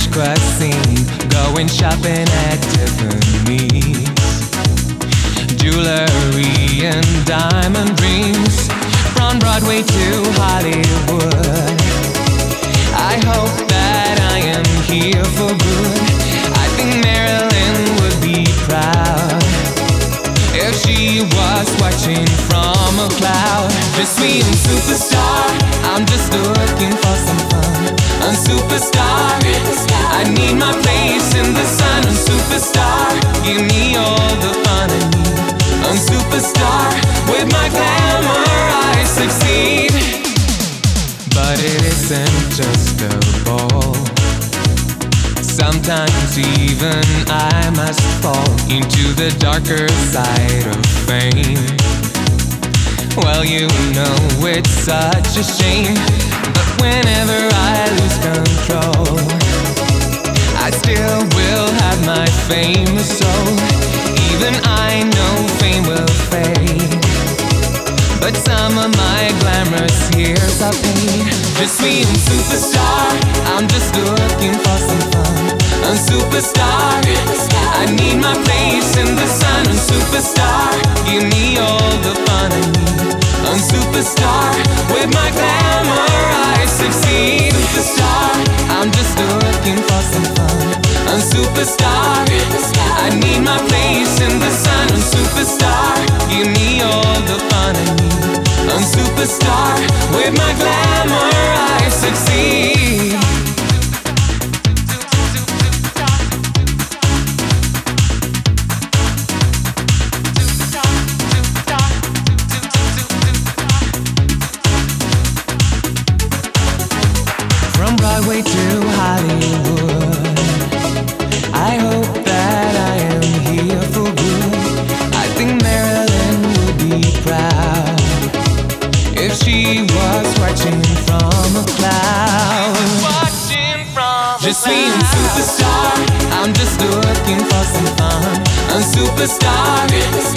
Cuisine, going shopping at Tiffany's, jewelry and diamond rings, from Broadway to Hollywood. I hope that I am here for good. I think Marilyn would be proud if she was watching from a cloud. Just me and superstar, I'm just looking for some fun. I'm superstar, I need my place in the sun. I'm superstar, give me all the fun I need. I'm superstar, with my glamour I succeed. But it isn't just a ball. Sometimes even I must fall into the darker side of fame. Well, you know it's such a shame, but whenever I lose control, I still will have my famous soul. Even I know fame will fade, but some of my glamorous years are paid. Just me and superstar, I'm just looking for some fun. I'm superstar, I need my place in the sun. I'm superstar, give me all the fun I need. I'm superstar, with my glamour I succeed. Superstar, I'm just looking for some fun. I'm superstar, I need my place in the sun. I'm superstar, give me all the fun I need. I'm superstar, with my glamour I succeed. From Broadway to Hollywood, I hope that I am here for good. I think Marilyn would be proud if she was watching from a cloud. Just me and superstar, I'm just looking for some fun. I'm superstar,